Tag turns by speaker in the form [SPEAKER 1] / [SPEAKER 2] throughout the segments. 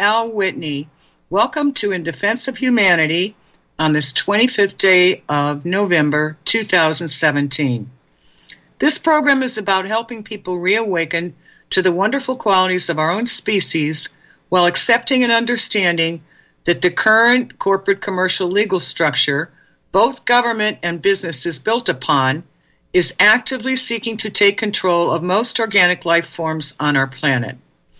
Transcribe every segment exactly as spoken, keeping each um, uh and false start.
[SPEAKER 1] Al Whitney. Welcome to In Defense of Humanity on this twenty-fifth day of November, two thousand seventeen. This program is about helping people reawaken to the wonderful qualities of our own species while accepting and understanding that the current corporate commercial legal structure, both government and business is built upon, is actively seeking to take control of most organic life forms on our planet.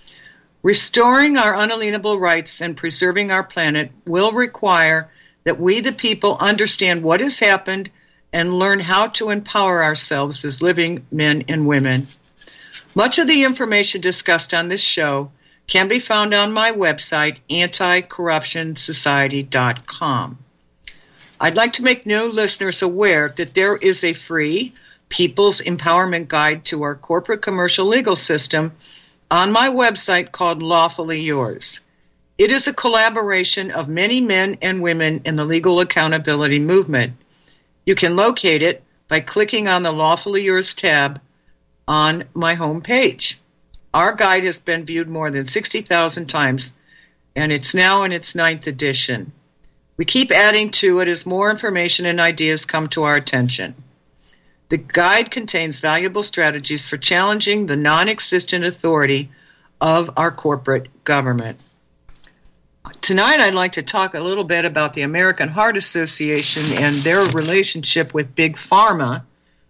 [SPEAKER 1] Restoring our unalienable rights and preserving our planet will require that we, the people, understand what has happened and learn how to empower ourselves as living men and women. Much of the information discussed on this show can be found on my website, anti corruption society dot com. I'd like to make new listeners aware that there is a free People's Empowerment Guide to our corporate commercial legal system on my website called Lawfully Yours. It is a collaboration of many men and women in the legal accountability movement. You can locate it by clicking on the Lawfully Yours tab on my homepage. Our guide has been viewed more than sixty thousand times, and it's now in its ninth edition. We keep adding to it as more information and ideas come to our attention. The guide contains valuable strategies for challenging the non-existent authority of our corporate government. Tonight, I'd like to talk a little bit about the American Heart Association and their relationship with Big Pharma,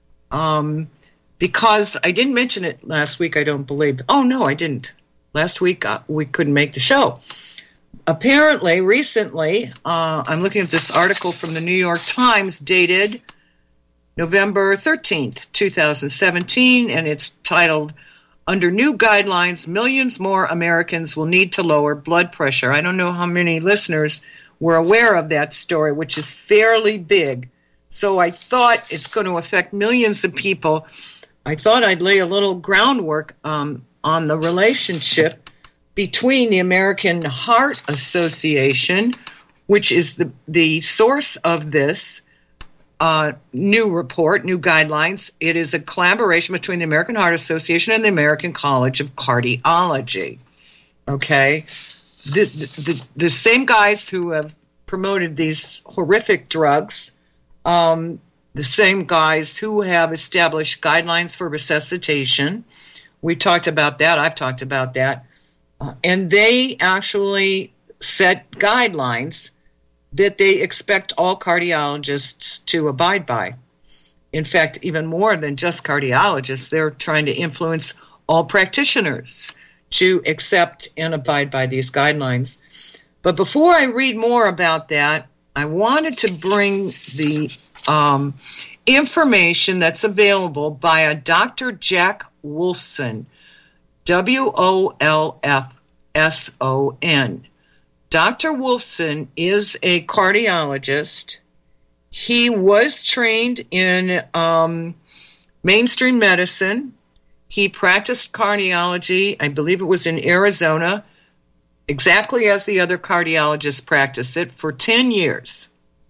[SPEAKER 1] um, because I didn't mention it last week, I don't believe. Oh, no, I didn't. Last week, uh, we couldn't make the show. Apparently, recently, uh, I'm looking at this article from the New York Times dated November thirteenth, two thousand seventeen, and it's titled, Under New Guidelines, Millions More Americans Will Need to Lower Blood Pressure. I don't know how many listeners were aware of that story, which is fairly big. So I thought it's going to affect millions of people. I thought I'd lay a little groundwork um, on the relationship between the American Heart Association, which is the, the source of this Uh, new report, new guidelines. It is a collaboration between the American Heart Association and the American College of Cardiology. Okay? The, the, the same guys who have promoted these horrific drugs, um, the same guys who have established guidelines for resuscitation. We talked about that. I've talked about that. Uh, and they actually set guidelines that they expect all cardiologists to abide by. In fact, even more than just cardiologists, they're trying to influence all practitioners to accept and abide by these guidelines. But before I read more about that, I wanted to bring the um, information that's available by a Doctor Jack Wolfson, W O L F S O N. Doctor Wolfson is a cardiologist. He was trained in um, mainstream medicine. He practiced cardiology, I believe it was in Arizona, exactly as the other cardiologists practice it, for ten years.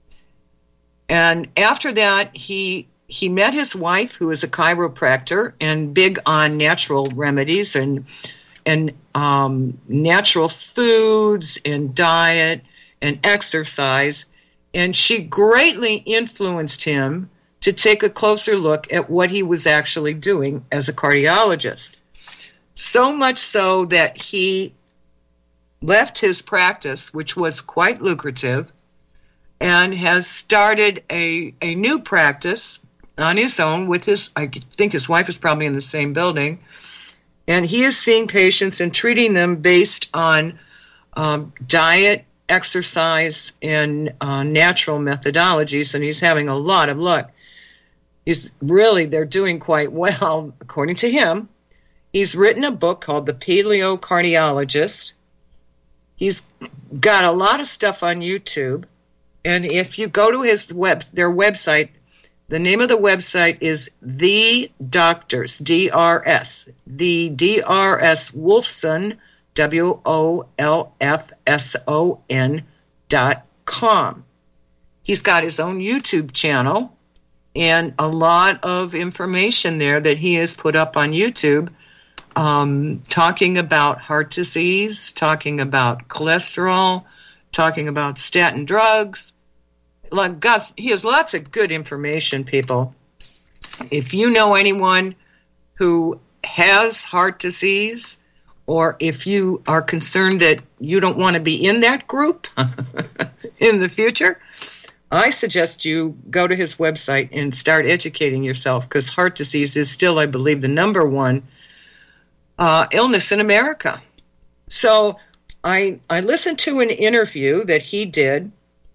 [SPEAKER 1] And after that, he he met his wife, who is a chiropractor and big on natural remedies and and um, natural foods and diet and exercise, and she greatly influenced him to take a closer look at what he was actually doing as a cardiologist. So much so that he left his practice, which was quite lucrative, and has started a, a new practice on his own with his, I think his wife is probably in the same building, and he is seeing patients and treating them based on um, diet, exercise, and uh, natural methodologies, and he's having a lot of luck. He's really, they're doing quite well, according to him. He's written a book called The Paleo Cardiologist. He's got a lot of stuff on YouTube, and if you go to his web, their website, the name of the website is The Doctors, D R S, the D R S Wolfson, W O L F S O N dot com. He's got his own YouTube channel and a lot of information there that he has put up on YouTube um, talking about heart disease, talking about cholesterol, talking about statin drugs. Like, God, he has lots of good information, people. If you know anyone who has heart disease, or if you are concerned that you don't want to be in that group in the future, I suggest you go to his website and start educating yourself, because heart disease is still, I believe, the number one uh, illness in America. So I I listened to an interview that he did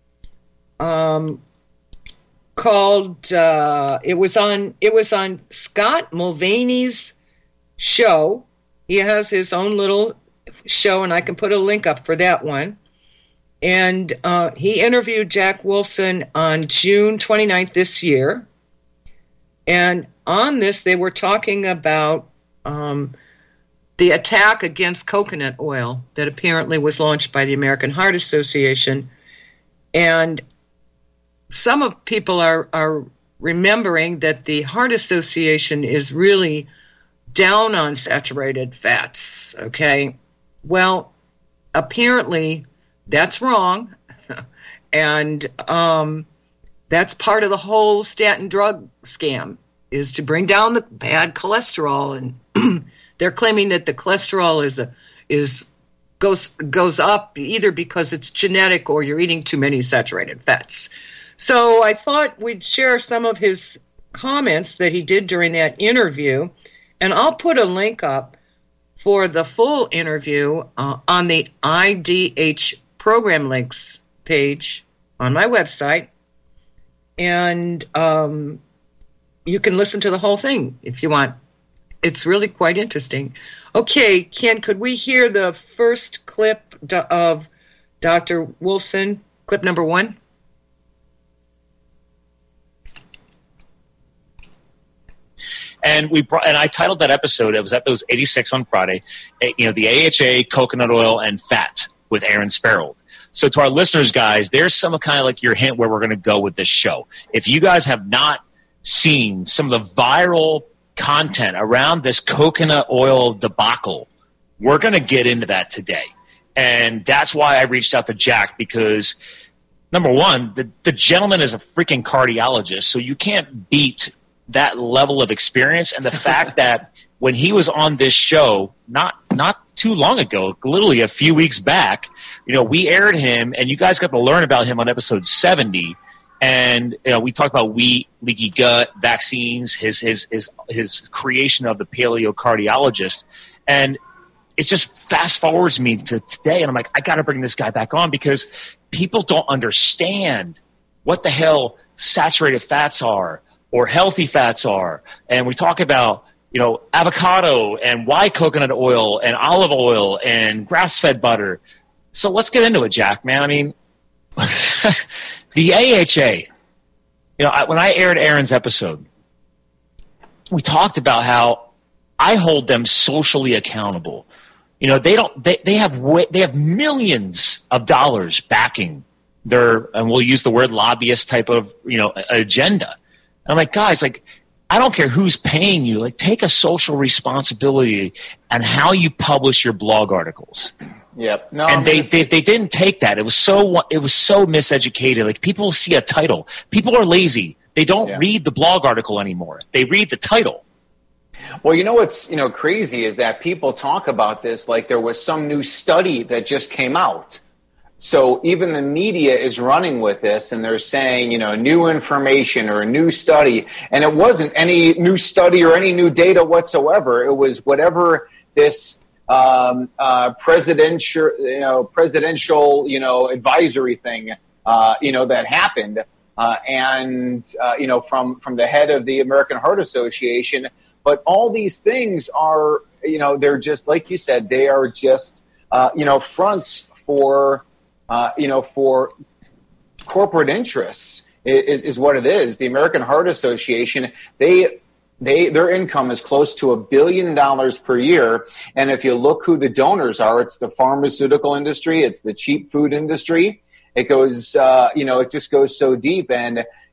[SPEAKER 1] um, called uh, it was on it was on Scott Mulvaney's show. He has his own little show, and I can put a link up for that one. And uh, he interviewed Jack Wolfson on June twenty-ninth this year. And on this, they were talking about um, the attack against coconut oil that apparently was launched by the American Heart Association. And some of people are, are remembering that the Heart Association is really down on saturated fats, okay? Well, apparently that's wrong, and um, that's part of the whole statin drug scam, is to bring down the bad cholesterol, and they're claiming that the cholesterol is a is goes goes up either because it's genetic or you're eating too many saturated fats. So I thought we'd share some of his comments that he did during that interview, and I'll put a link up for the full interview uh, on the I D H program links page on my website, and um, you can listen to the whole thing if you want. It's really quite interesting. Okay, Ken, could we hear the first clip of Doctor Wolfson, clip number one?
[SPEAKER 2] And we brought, and I titled that episode, it was episode eighty-six on Friday, you know, the A H A, coconut oil, and fat with Aaron Sparrow. So to our listeners, guys, there's some kind of like your hint where we're going to go with this show. If you guys have not seen some of the viral content around this coconut oil debacle, we're going to get into that today. And that's why I reached out to Jack, because number one, the, the gentleman is a freaking cardiologist, so you can't beat that level of experience. And the fact that when he was on this show, not not too long ago, literally a few weeks back, you know, we aired him, and you guys got to learn about him on episode seventy. And you know, we talked about wheat, leaky gut, vaccines, his his his his creation of the paleocardiologist, and it just fast forwards me to today, and I'm like, I got to bring this guy back on, because people don't understand what the hell saturated fats are or healthy fats are. And we talk about, you know, avocado and why coconut oil and olive oil and grass-fed butter. So let's get into it, Jack, man. I mean, the A H A, you know, I, when I aired Aaron's episode, we talked about how I hold them socially accountable. You know, they don't, they, they have, they have millions of dollars backing their, and we'll use the word lobbyist type of, you know, agenda. I'm like, guys, like, I don't care who's paying you. Like, take a social responsibility on how you publish your blog articles.
[SPEAKER 3] Yep. No,
[SPEAKER 2] and
[SPEAKER 3] I mean,
[SPEAKER 2] they, they they didn't take that. It was so it was so miseducated. Like, people see a title. People are lazy. They don't
[SPEAKER 3] yeah.
[SPEAKER 2] read the blog article anymore. They read the title.
[SPEAKER 3] Well, you know what's you know crazy is that people talk about this like there was some new study that just came out. So even the media is running with this, and they're saying, you know, new information or a new study, and it wasn't any new study or any new data whatsoever. It was whatever this um, uh, presidential, you know, presidential, you know, advisory thing, uh, you know, that happened, uh, and uh, you know, from from the head of the American Heart Association. But all these things are, you know, they're just like you said, they are just, uh, you know, fronts for. Uh, you know, for corporate interests is, is what it is. The American Heart Association, they, they, their income is close to a billion dollars per year. And if you look who the donors are, it's the pharmaceutical industry, it's the cheap food industry. It goes, uh, you know, it just goes so deep. And,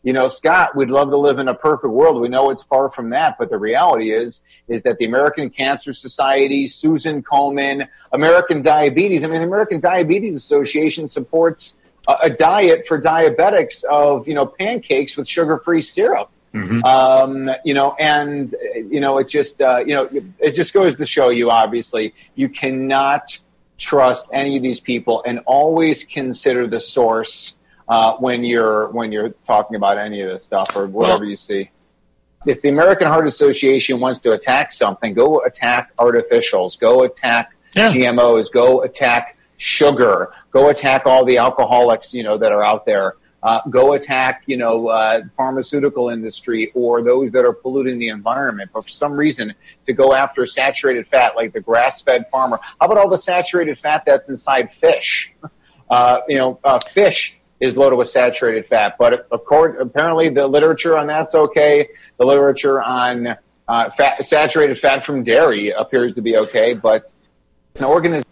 [SPEAKER 3] you know, Scott, we'd love to live in a perfect world. We know it's far from that, but the reality is, is that the American Cancer Society, Susan Komen, American Diabetes, I mean, the American Diabetes Association supports a, a diet for diabetics of, you know, pancakes with sugar-free syrup. Mm-hmm. Um, you know, and, you know, it just, uh, you know, it just goes to show you, obviously, you cannot trust any of these people, and always consider the source, uh, when you're, when you're talking about any of this stuff or whatever well, you see. If the American Heart Association wants to attack something, go attack artificials, go attack yeah. G M Os, go attack sugar, go attack all the alcoholics, you know, that are out there. Uh, go attack, you know, uh, pharmaceutical industry or those that are polluting the environment. But for some reason, to go after saturated fat like the grass-fed farmer, how about all the saturated fat that's inside fish? Uh, you know, uh, fish is loaded with saturated fat. But of course, apparently the literature on that's okay. The literature on uh, fat, saturated fat from dairy appears to be okay. But an organization.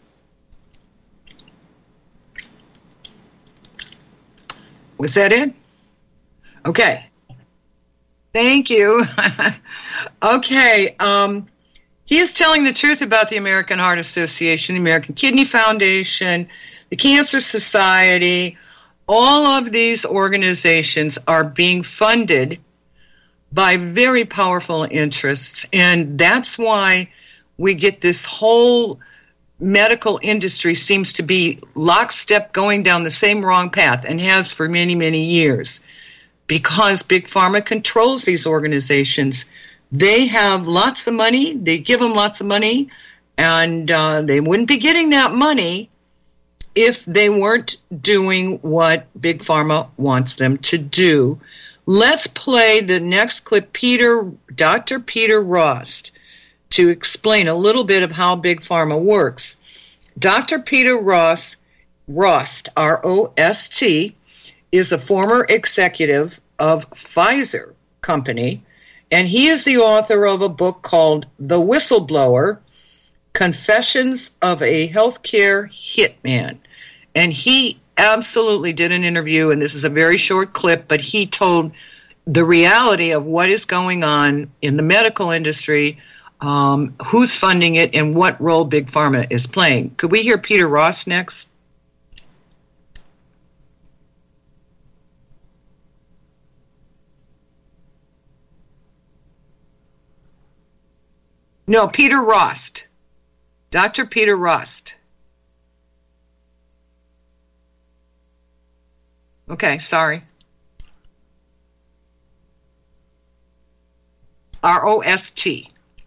[SPEAKER 1] Was that it? Okay. Thank you. Okay. Um, he is telling the truth about the American Heart Association, the American Kidney Foundation, the Cancer Society. All of these organizations are being funded by very powerful interests, and that's why we get this whole medical industry seems to be lockstep going down the same wrong path, and has for many, many years, because Big Pharma controls these organizations. They have lots of money. They give them lots of money, and uh, they wouldn't be getting that money if they weren't doing what Big Pharma wants them to do. Let's play the next clip, Peter, Doctor Peter Rost, to explain a little bit of how Big Pharma works. Doctor Peter Rost, Rost, R O S T, is a former executive of Pfizer Company, and he is the author of a book called The Whistleblower, Confessions of a Healthcare Hitman. And he absolutely did an interview, and this is a very short clip, but he told the reality of what is going on in the medical industry, um, who's funding it, and what role Big Pharma is playing. Could we hear Peter Rost next? No, Peter Rost. Doctor Peter Rost. Okay, sorry. R O S T.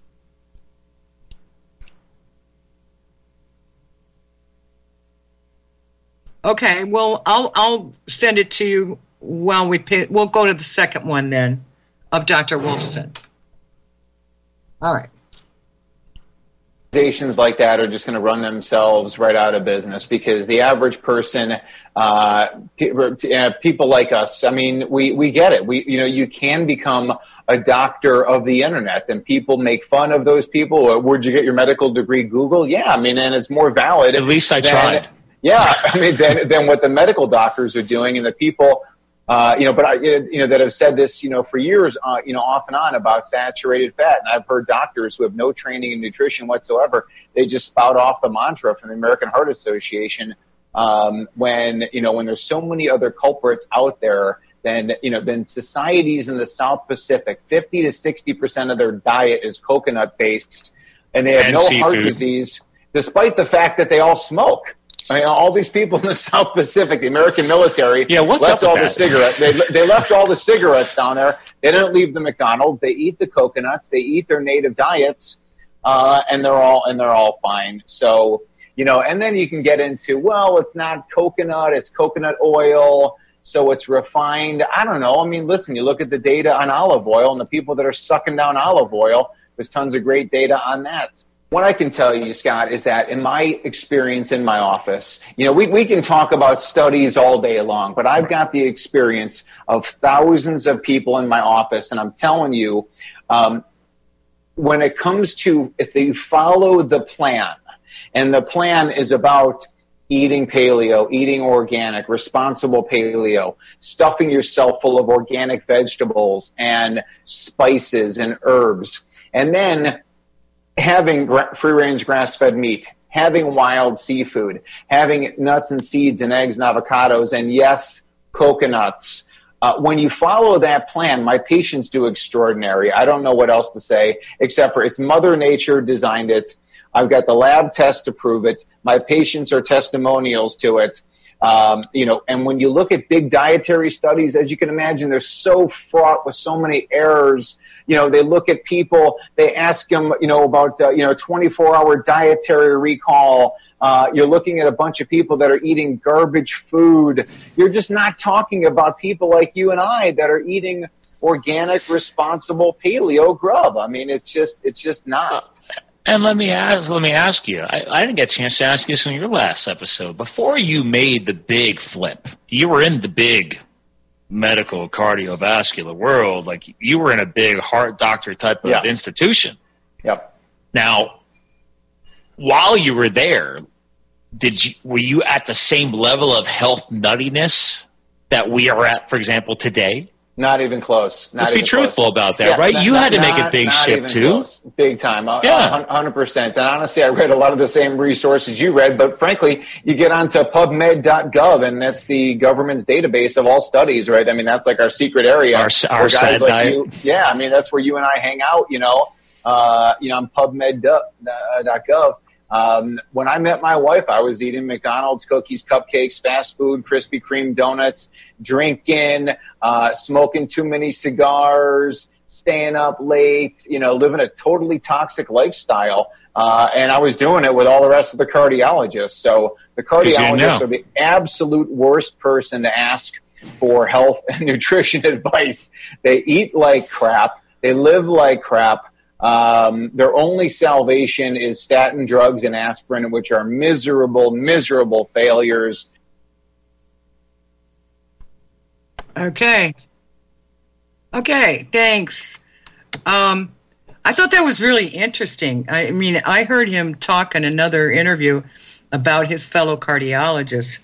[SPEAKER 1] Okay, well, I'll I'll send it to you while we pay. We'll go to the second one then of Doctor Wolfson. All right.
[SPEAKER 3] Organizations like that are just going to run themselves right out of business, because the average person, uh, people like us, I mean, we, we get it. We, you know, you can become a doctor of the internet, and people make fun of those people. Where'd you get your medical degree? Google? Yeah. I mean, and it's more valid.
[SPEAKER 2] At least I
[SPEAKER 3] than,
[SPEAKER 2] tried.
[SPEAKER 3] Yeah. I mean, than, than what the medical doctors are doing, and the people, Uh, you know, but I, you know, that have said this, you know, for years, uh, you know, off and on about saturated fat. And I've heard doctors who have no training in nutrition whatsoever. They just spout off the mantra from the American Heart Association. Um, when, you know, when there's so many other culprits out there, then, you know, then societies in the South Pacific, fifty to sixty percent of their diet is coconut based, and they have and no seafood. Heart disease, despite the fact that they all smoke. I mean, all these people in the South Pacific, the American military,
[SPEAKER 2] yeah, what's
[SPEAKER 3] left
[SPEAKER 2] up
[SPEAKER 3] all
[SPEAKER 2] with
[SPEAKER 3] the
[SPEAKER 2] that?
[SPEAKER 3] cigarettes. They, they left all the cigarettes down there. They didn't leave the McDonald's. They eat the coconuts. They eat their native diets, uh, and they're all and they're all fine. So, you know, and then you can get into, well, it's not coconut, it's coconut oil, so it's refined. I don't know. I mean, listen, you look at the data on olive oil and the people that are sucking down olive oil. There's tons of great data on that. What I can tell you, Scott, is that in my experience in my office, you know, we, we can talk about studies all day long, but I've got the experience of thousands of people in my office, and I'm telling you, um, when it comes to if they follow the plan, and the plan is about eating paleo, eating organic, responsible paleo, stuffing yourself full of organic vegetables and spices and herbs, and then having free-range grass-fed meat, having wild seafood, having nuts and seeds and eggs and avocados, and yes, coconuts. Uh, when you follow that plan, my patients do extraordinary. I don't know what else to say, except for it's Mother Nature designed it. I've got the lab test to prove it. My patients are testimonials to it. Um, you know, and when you look at big dietary studies, as you can imagine, they're so fraught with so many errors. You know, they look at people, they ask them, you know, about, uh, you know, twenty-four hour dietary recall. Uh, you're looking at a bunch of people that are eating garbage food. You're just not talking about people like you and I that are eating organic, responsible paleo grub. I mean, it's just, it's just not.
[SPEAKER 2] And let me ask, let me ask you, I, I didn't get a chance to ask you this in your last episode. Before you made the big flip, you were in the big medical cardiovascular world. Like, you were in a big heart doctor type of
[SPEAKER 3] yeah.
[SPEAKER 2] institution.
[SPEAKER 3] Yep.
[SPEAKER 2] Now, while you were there, did you, were you at the same level of health nuttiness that we are at, for example, today?
[SPEAKER 3] Not even close. Not
[SPEAKER 2] Let's
[SPEAKER 3] even
[SPEAKER 2] be truthful
[SPEAKER 3] close.
[SPEAKER 2] about that,
[SPEAKER 3] yeah,
[SPEAKER 2] right?
[SPEAKER 3] Not,
[SPEAKER 2] you
[SPEAKER 3] not,
[SPEAKER 2] had to
[SPEAKER 3] not,
[SPEAKER 2] make a big shift, too.
[SPEAKER 3] Close. Big time. Uh,
[SPEAKER 2] yeah.
[SPEAKER 3] one hundred percent. And honestly, I read a lot of the same resources you read, but frankly, you get onto pubmed dot gov, and that's the government's database of all studies, right? I mean, that's like our secret area.
[SPEAKER 2] Our, our
[SPEAKER 3] guys
[SPEAKER 2] sad
[SPEAKER 3] like
[SPEAKER 2] diet.
[SPEAKER 3] you, yeah, I mean, that's where you and I hang out, you know, uh, you know, on pubmed dot gov. Um, when I met my wife, I was eating McDonald's, cookies, cupcakes, fast food, Krispy Kreme donuts, drinking, uh, smoking too many cigars, staying up late, you know, living a totally toxic lifestyle. Uh, and I was doing it with all the rest of the cardiologists. So the cardiologists are the absolute worst person to ask for health and nutrition advice. They eat like crap. They live like crap. Um, their only salvation is statin drugs and aspirin, which are miserable, miserable failures.
[SPEAKER 1] Okay. Okay, thanks. Um, I thought that was really interesting. I mean, I heard him talk in another interview about his fellow cardiologists.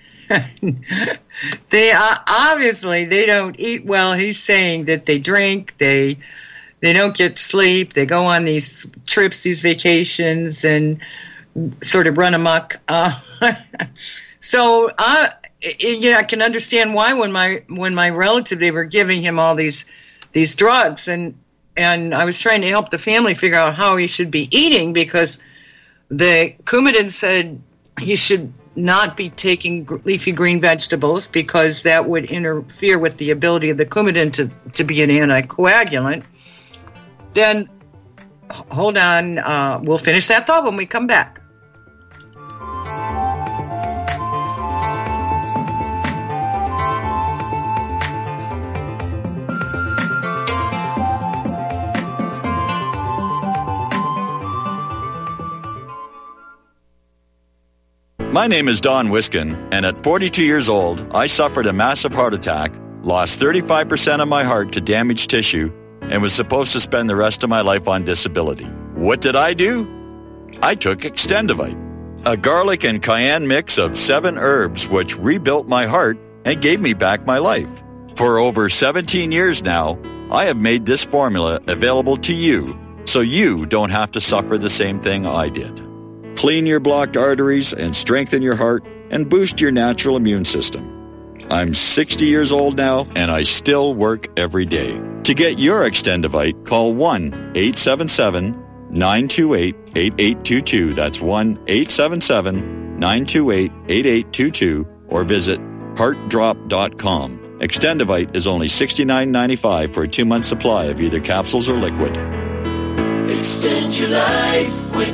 [SPEAKER 1] They uh, obviously they don't eat well. He's saying that they drink, they they don't get sleep, they go on these trips, these vacations, and sort of run amok. Uh, so I, you know, I can understand why when my when my relative, they were giving him all these these drugs, and and I was trying to help the family figure out how he should be eating, because the Coumadin said he should not be taking leafy green vegetables because that would interfere with the ability of the Coumadin to, to be an anticoagulant. Then, hold on, uh, we'll finish that thought when we come back.
[SPEAKER 4] My name is Don Wiskin, and at forty-two years old, I suffered a massive heart attack, lost thirty-five percent of my heart to damaged tissue, and was supposed to spend the rest of my life on disability. What did I do? I took Extendivite, a garlic and cayenne mix of seven herbs which rebuilt my heart and gave me back my life. For over seventeen years now, I have made this formula available to you so you don't have to suffer the same thing I did. Clean your blocked arteries and strengthen your heart and boost your natural immune system. I'm sixty years old now, and I still work every day. To get your Extendivite, call one eight seven seven, nine two eight, eight eight two two. That's one eight seven seven, nine two eight, eight eight two two, or visit heart drop dot com. Extendivite is only sixty-nine ninety-five for a two-month supply of either capsules or liquid.
[SPEAKER 5] Extend your life with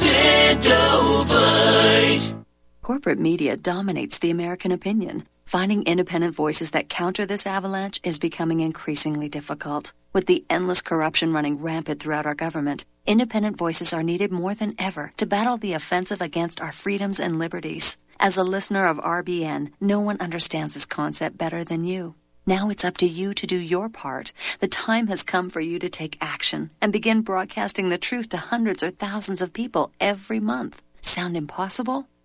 [SPEAKER 5] Extendovite.
[SPEAKER 6] Corporate media dominates the American opinion. Finding independent voices that counter this avalanche is becoming increasingly difficult. With the endless corruption running rampant throughout our government, independent voices are needed more than ever to battle the offensive against our freedoms and liberties. As a listener of R B N, no one understands this concept better than you. Now it's up to you to do your part. The time has come for you to take action and begin broadcasting the truth to hundreds or thousands of people every month. Sound impossible?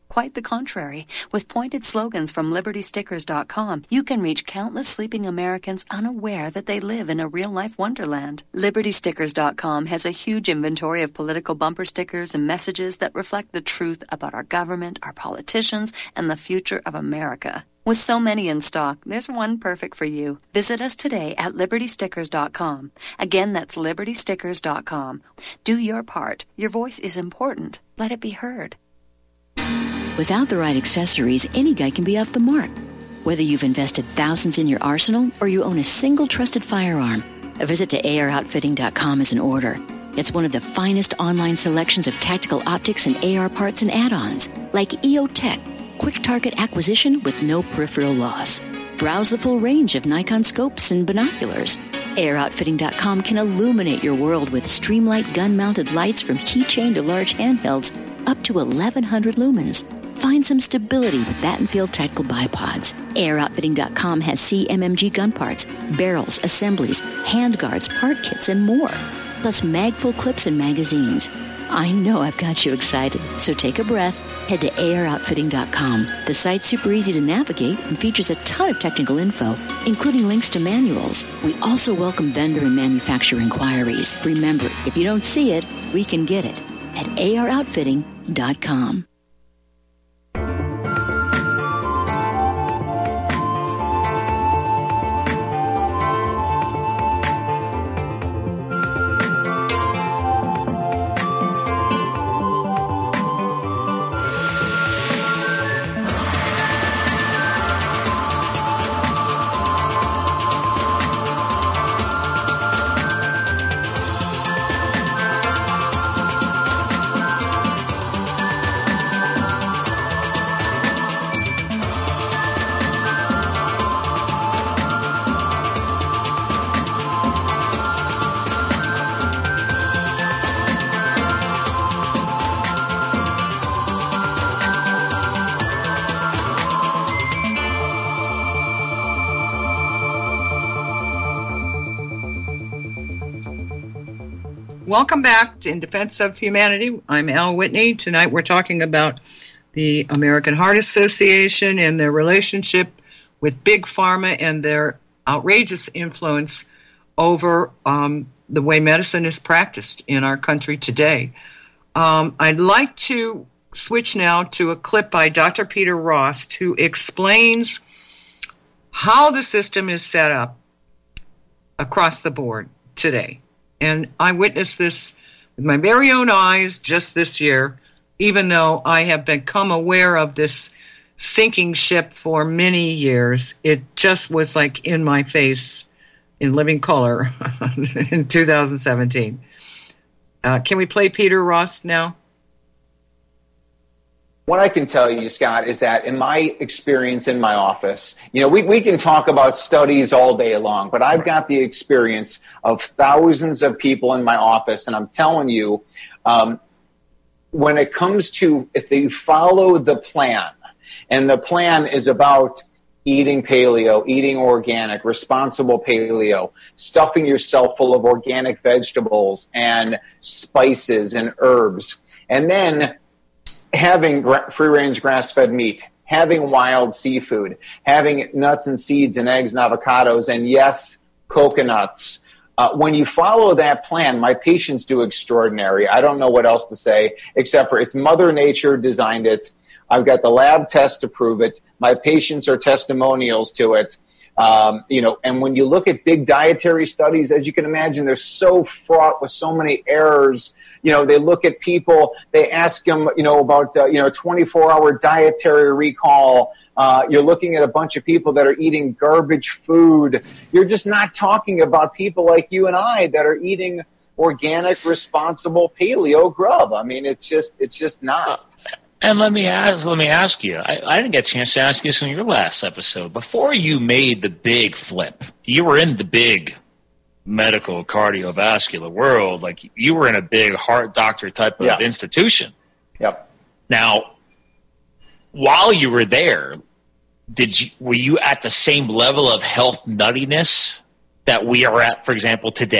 [SPEAKER 6] Quite the contrary. With pointed slogans from Liberty Stickers dot com, you can reach countless sleeping Americans unaware that they live in a real-life wonderland. Liberty Stickers dot com has a huge inventory of political bumper stickers and messages that reflect the truth about our government, our politicians, and the future of America. With so many in stock, there's one perfect for you. Visit us today at Liberty Stickers dot com. Again, that's Liberty Stickers dot com. Do your part. Your voice is important. Let it be heard.
[SPEAKER 7] Without the right accessories, any guy can be off the mark. Whether you've invested thousands in your arsenal or you own a single trusted firearm, a visit to A R outfitting dot com is in order. It's one of the finest online selections of tactical optics and A R parts and add-ons, like E O Tech, quick target acquisition with no peripheral loss. Browse the full range of Nikon scopes and binoculars. A R outfitting dot com can illuminate your world with Streamlight gun-mounted lights from keychain to large handhelds up to eleven hundred lumens. Find some stability with Battenfield Tactical Bipods. A R outfitting dot com has C M M G gun parts, barrels, assemblies, handguards, part kits, and more. Plus mag-full clips and magazines. I know I've got you excited, so take a breath. Head to A R outfitting dot com. The site's super easy to navigate and features a ton of technical info, including links to manuals. We also welcome vendor and manufacturer inquiries. Remember, if you don't see it, we can get it at A R outfitting dot com.
[SPEAKER 1] Welcome back to In Defense of Humanity. I'm Al Whitney. Tonight we're talking about the American Heart Association and their relationship with Big Pharma and their outrageous influence over um, the way medicine is practiced in our country today. Um, I'd like to switch now to a clip by Doctor Peter Rost, who explains how the system is set up across the board today. And I witnessed this with my very own eyes just this year, even though I have become aware of this sinking ship for many years. It just was like in my face in living color in two thousand seventeen. Uh, can we play Peter Rost now?
[SPEAKER 3] What I can tell you, Scott, is that in my experience in my office, you know, we, we can talk about studies all day long, but I've got the experience of thousands of people in my office, and I'm telling you, um, when it comes to if they follow the plan, and the plan is about eating paleo, eating organic, responsible paleo, stuffing yourself full of organic vegetables and spices and herbs, and then having free-range grass-fed meat, having wild seafood, having nuts and seeds and eggs and avocados, and yes, coconuts. Uh, when you follow that plan, my patients do extraordinary. I don't know what else to say, except for it's Mother Nature designed it. I've got the lab test to prove it. My patients are testimonials to it. Um, you know, and when you look at big dietary studies, as you can imagine, they're so fraught with so many errors. You know, they look at people, they ask them, you know, about, uh, you know, twenty-four hour dietary recall. Uh, you're looking at a bunch of people that are eating garbage food. You're just not talking about people like you and I that are eating organic, responsible paleo grub. I mean, it's just, it's just not.
[SPEAKER 2] And let me ask, let me ask you, I, I didn't get a chance to ask you this in your last episode. Before you made the big flip, you were in the big medical cardiovascular world, like you were in a big heart doctor type of
[SPEAKER 3] yeah.
[SPEAKER 2] institution.
[SPEAKER 3] Yep.
[SPEAKER 2] Now, while you were there, did you were you at the same level of health nuttiness that we are at, for example, today?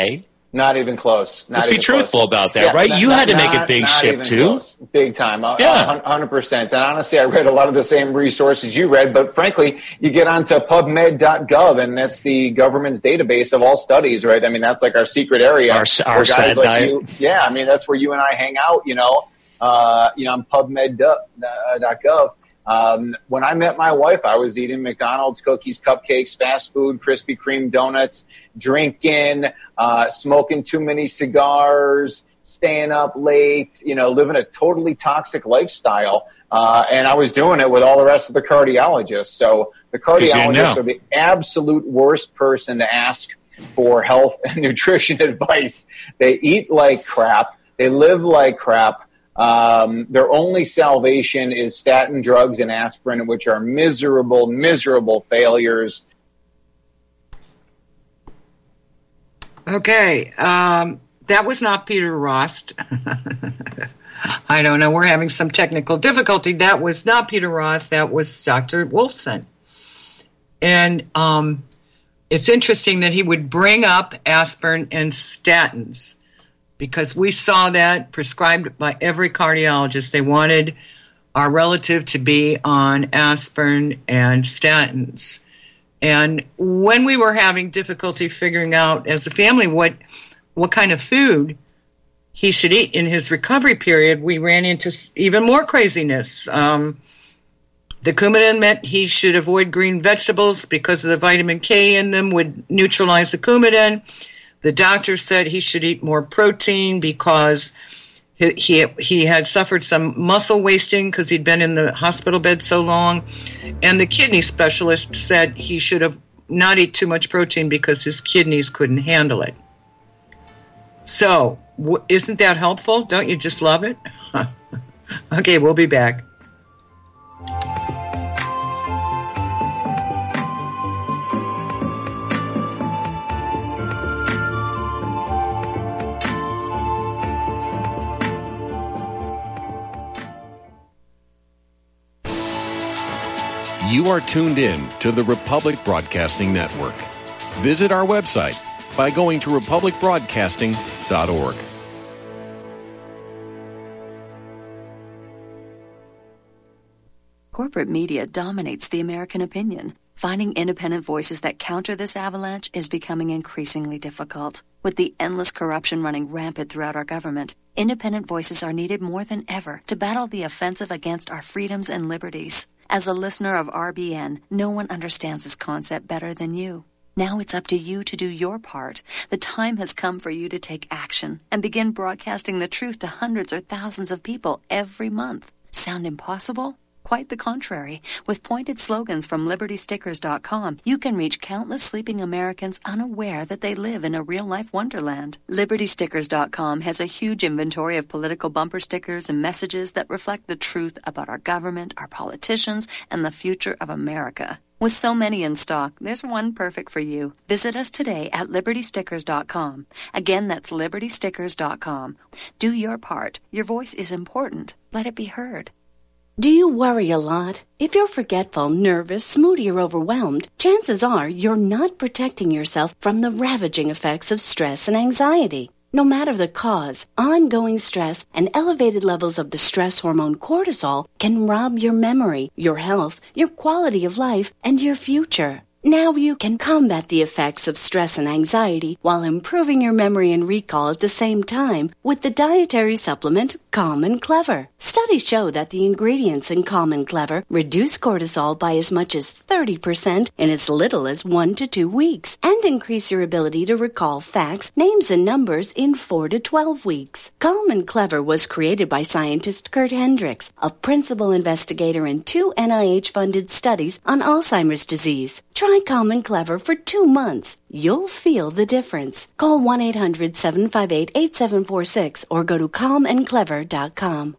[SPEAKER 3] Not even close. Not
[SPEAKER 2] Let's
[SPEAKER 3] even
[SPEAKER 2] be truthful
[SPEAKER 3] close.
[SPEAKER 2] about that,
[SPEAKER 3] yeah,
[SPEAKER 2] right?
[SPEAKER 3] Not,
[SPEAKER 2] you
[SPEAKER 3] not,
[SPEAKER 2] had to make
[SPEAKER 3] not,
[SPEAKER 2] a big
[SPEAKER 3] not
[SPEAKER 2] shift, too.
[SPEAKER 3] Close. Big time.
[SPEAKER 2] Yeah.
[SPEAKER 3] one hundred percent. And honestly, I read a lot of the same resources you read, but frankly, you get onto pubmed dot gov, and that's the government's database of all studies, right? I mean, that's like our secret area.
[SPEAKER 2] Our, our
[SPEAKER 3] guys
[SPEAKER 2] sad
[SPEAKER 3] like
[SPEAKER 2] diet.
[SPEAKER 3] you, yeah, I mean, that's where you and I hang out, you know, uh, you know, on pubmed dot gov. Um, when I met my wife, I was eating McDonald's, cookies, cupcakes, fast food, Krispy Kreme donuts, drinking, uh, smoking too many cigars, staying up late, you know, living a totally toxic lifestyle. Uh, and I was doing it with all the rest of the cardiologists. So the cardiologists are the absolute worst person to ask for health and nutrition advice. They eat like crap. They live like crap. Um, their only salvation is statin drugs and aspirin, which are miserable, miserable failures.
[SPEAKER 1] Okay, um, that was not Peter Rost. I don't know. We're having some technical difficulty. That was not Peter Rost. That was Doctor Wolfson. And um, it's interesting that he would bring up aspirin and statins, because we saw that prescribed by every cardiologist. They wanted our relative to be on aspirin and statins. And when we were having difficulty figuring out as a family what what kind of food he should eat in his recovery period, we ran into even more craziness. Um, the Coumadin meant he should avoid green vegetables because of the vitamin K in them would neutralize the Coumadin. The doctor said he should eat more protein because he he, he had suffered some muscle wasting because he'd been in the hospital bed so long. And the kidney specialist said he should have not eat too much protein because his kidneys couldn't handle it. So, w- isn't that helpful? Don't you just love it? Okay, we'll be back.
[SPEAKER 8] You are tuned in to the Republic Broadcasting Network. Visit our website by going to republic broadcasting dot org.
[SPEAKER 6] Corporate media dominates the American opinion. Finding independent voices that counter this avalanche is becoming increasingly difficult. With the endless corruption running rampant throughout our government, independent voices are needed more than ever to battle the offensive against our freedoms and liberties. As a listener of R B N, no one understands this concept better than you. Now it's up to you to do your part. The time has come for you to take action and begin broadcasting the truth to hundreds or thousands of people every month. Sound impossible? Quite the contrary. With pointed slogans from liberty stickers dot com, you can reach countless sleeping Americans unaware that they live in a real-life wonderland. liberty stickers dot com has a huge inventory of political bumper stickers and messages that reflect the truth about our government, our politicians, and the future of America. With so many in stock, there's one perfect for you. Visit us today at liberty stickers dot com. Again, that's liberty stickers dot com. Do your part. Your voice is important. Let it be heard.
[SPEAKER 9] Do you worry a lot? If you're forgetful, nervous, moody, or overwhelmed, chances are you're not protecting yourself from the ravaging effects of stress and anxiety. No matter the cause, ongoing stress and elevated levels of the stress hormone cortisol can rob your memory, your health, your quality of life, and your future. Now you can combat the effects of stress and anxiety while improving your memory and recall at the same time with the dietary supplement Calm and Clever. Studies show that the ingredients in Calm and Clever reduce cortisol by as much as thirty percent in as little as one to two weeks and increase your ability to recall facts, names, and numbers in four to twelve weeks. Calm and Clever was created by scientist Kurt Hendricks, a principal investigator in two N I H-funded studies on Alzheimer's disease. Try Calm and Clever for two months. You'll feel the difference. Call one eight hundred seven five eight eight seven four six or go to calm and clever dot com.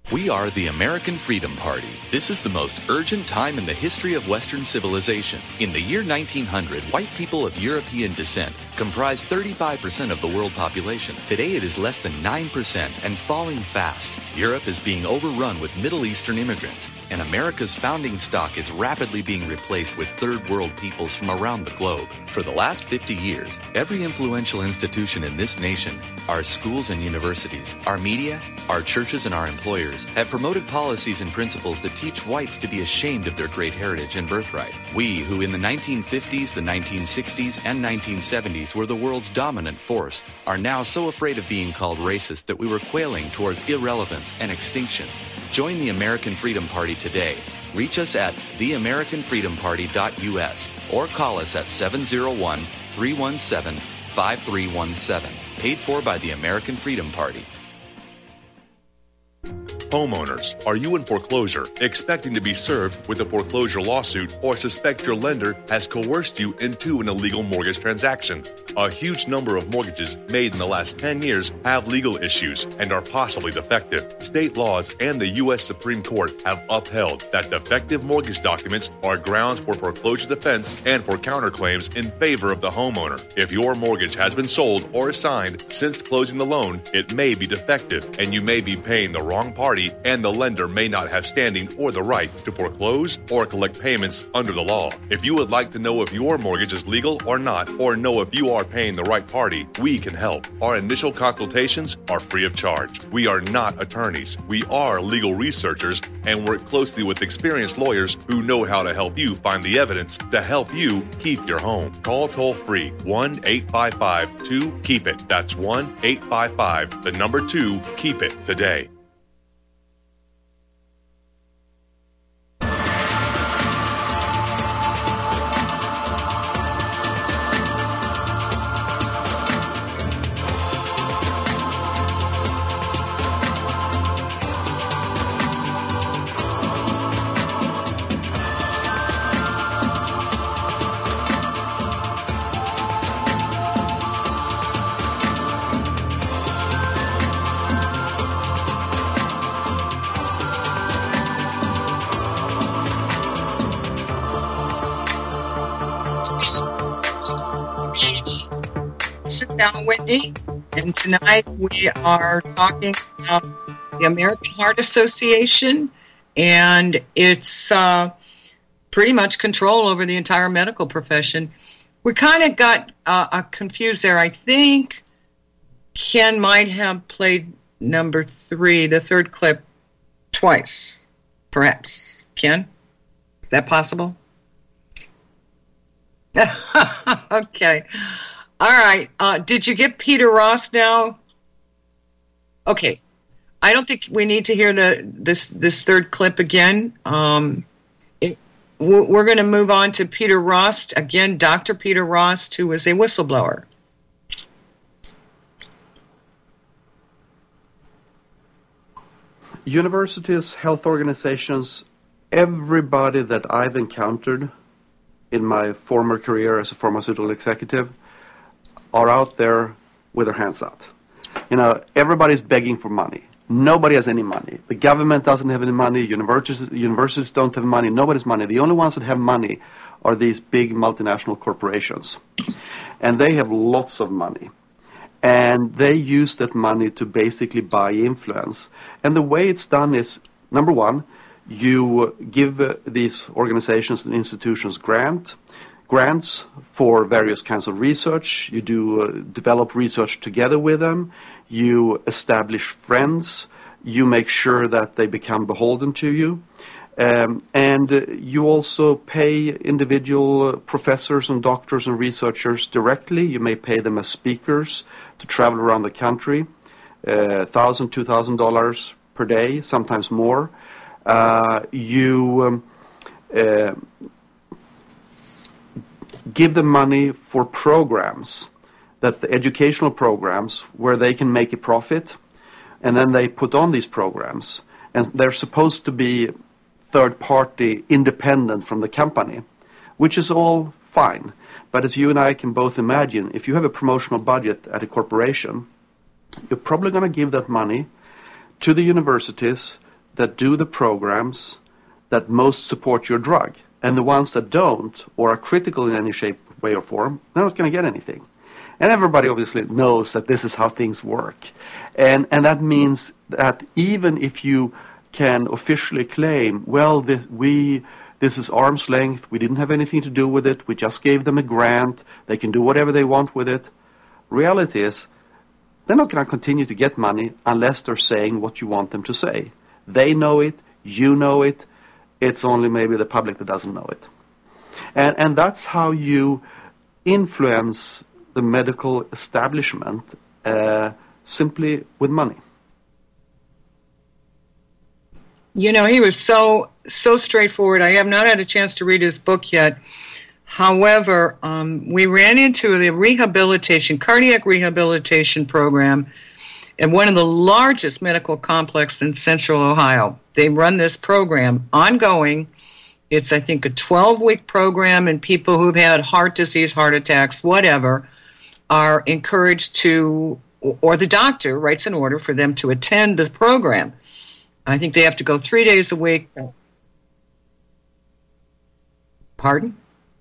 [SPEAKER 10] We are the American Freedom Party. This is the most urgent time in the history of Western civilization. In the year nineteen hundred, white people of European descent comprised thirty-five percent of the world population. Today it is less than nine percent and falling fast. Europe is being overrun with Middle Eastern immigrants, and America's founding stock is rapidly being replaced with third world peoples from around the globe. For the last fifty years, every influential institution in this nation, our schools and universities, our media, our churches and our employers have promoted policies and principles that teach whites to be ashamed of their great heritage and birthright. We, who in the nineteen fifties, the nineteen sixties, and nineteen seventies were the world's dominant force, are now so afraid of being called racist that we were quailing towards irrelevance and extinction. Join the American Freedom Party today. Reach us at the american freedom party dot u s or call us at seven oh one, three one seven, five three one seven. Paid for by the American Freedom Party.
[SPEAKER 11] Homeowners, are you in foreclosure, expecting to be served with a foreclosure lawsuit, or suspect your lender has coerced you into an illegal mortgage transaction? A huge number of mortgages made in the last ten years have legal issues and are possibly defective. State laws and the U S Supreme Court have upheld that defective mortgage documents are grounds for foreclosure defense and for counterclaims in favor of the homeowner. If your mortgage has been sold or assigned since closing the loan, it may be defective and you may be paying the wrong party, and the lender may not have standing or the right to foreclose or collect payments under the law. If you would like to know if your mortgage is legal or not, or know if you are paying the right party, we can help. Our initial consultations are free of charge. We are not attorneys. We are legal researchers and work closely with experienced lawyers who know how to help you find the evidence to help you keep your home. Call toll-free one eight five five two keep it. That's one eight five five, the number two, keep it today.
[SPEAKER 1] Whitney, and tonight we are talking about the American Heart Association and its uh, pretty much control over the entire medical profession. We kind of got uh, uh, confused there. I think Ken might have played number three, the third clip, twice, perhaps. Ken, is that possible? Okay. All right. Uh, did you get Peter Ross now? Okay. I don't think we need to hear the this this third clip again. Um, it, we're going to move on to Peter Ross again. Doctor Peter Ross, who was a whistleblower.
[SPEAKER 12] Universities, health organizations, everybody that I've encountered in my former career as a pharmaceutical executive are out there with their hands out. You know, everybody's begging for money. Nobody has any money. The government doesn't have any money. Universities, universities don't have money. Nobody's money. The only ones that have money are these big multinational corporations. And they have lots of money. And they use that money to basically buy influence. And the way it's done is, number one, you give uh, these organizations and institutions grant, grants for various kinds of research. You do uh, develop research together with them. You establish friends. You make sure that they become beholden to you. Um, and uh, you also pay individual uh, professors and doctors and researchers directly. You may pay them as speakers to travel around the country, uh, one thousand dollars, two thousand dollars per day, sometimes more. Uh, you um, uh, give them money for programs, that the educational programs where they can make a profit, and then they put on these programs, and they're supposed to be third-party, independent from the company, which is all fine. But as you and I can both imagine, if you have a promotional budget at a corporation, you're probably going to give that money to the universities that do the programs that most support your drug. And the ones that don't, or are critical in any shape, way, or form, they're not going to get anything. And everybody obviously knows that this is how things work. And and that means that even if you can officially claim, well, this, we this is arm's length, we didn't have anything to do with it, we just gave them a grant, they can do whatever they want with it. Reality is, they're not going to continue to get money unless they're saying what you want them to say. They know it, you know it, it's only maybe the public that doesn't know it. And and that's how you influence the medical establishment, uh, simply with money.
[SPEAKER 1] You know, he was so so straightforward. I have not had a chance to read his book yet. However, um, we ran into the rehabilitation, cardiac rehabilitation program at one of the largest medical complexes in Central Ohio. They run this program ongoing. It's, I think, a twelve-week program, and people who've had heart disease, heart attacks, whatever, are encouraged to, or the doctor writes an order for them to attend the program. I think they have to go three days a week. Pardon?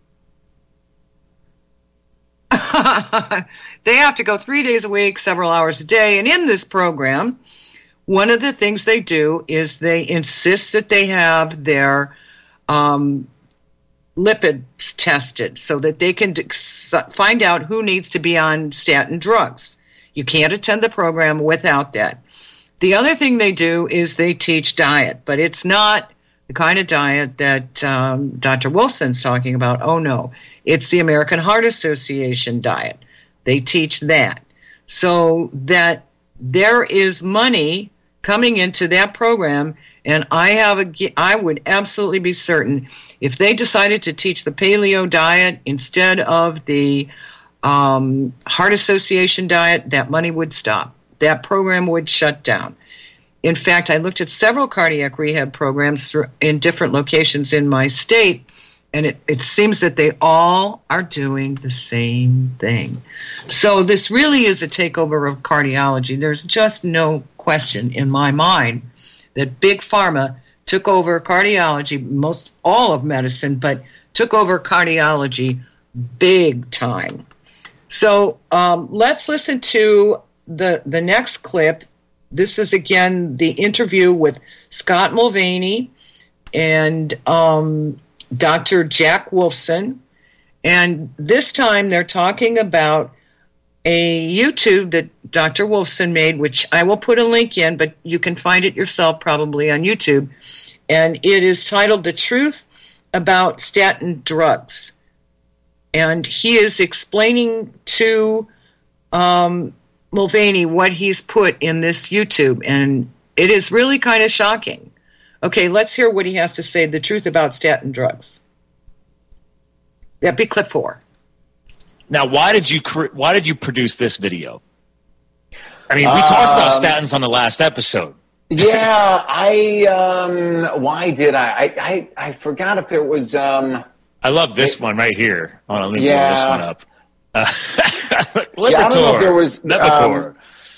[SPEAKER 1] They have to go three days a week, several hours a day. And in this program, one of the things they do is they insist that they have their um, lipids tested so that they can d- find out who needs to be on statin drugs. You can't attend the program without that. The other thing they do is they teach diet, but it's not the kind of diet that um, Doctor Wolfson's talking about. Oh, no. It's the American Heart Association diet. They teach that. So that there is money coming into that program, and I have a, I would absolutely be certain if they decided to teach the paleo diet instead of the um, Heart Association diet, that money would stop. That program would shut down. In fact, I looked at several cardiac rehab programs in different locations in my state, and it, it seems that they all are doing the same thing. So this really is a takeover of cardiology. There's just no question in my mind that Big Pharma took over cardiology, most all of medicine, but took over cardiology big time. So um, let's listen to the the next clip. This is, again, the interview with Scott Mulvaney and um, Doctor Jack Wolfson. And this time they're talking about a YouTube that Doctor Wolfson made, which I will put a link in, but you can find it yourself probably on YouTube. And it is titled The Truth About Statin Drugs. And he is explaining to um, Mulvaney what he's put in this YouTube, and it is really kind of shocking. Okay, let's hear what he has to say, the truth about statin drugs. That'd be clip four.
[SPEAKER 2] Now, why did you why did you produce this video? I mean, we um, talked about statins on the last episode.
[SPEAKER 3] Yeah, I um, why did I? I I, I forgot if it was. Um,
[SPEAKER 2] I love this it, one right here. Hold on, let me
[SPEAKER 3] yeah.
[SPEAKER 2] pull this one up. Uh,
[SPEAKER 3] yeah, I don't know if there was. Um,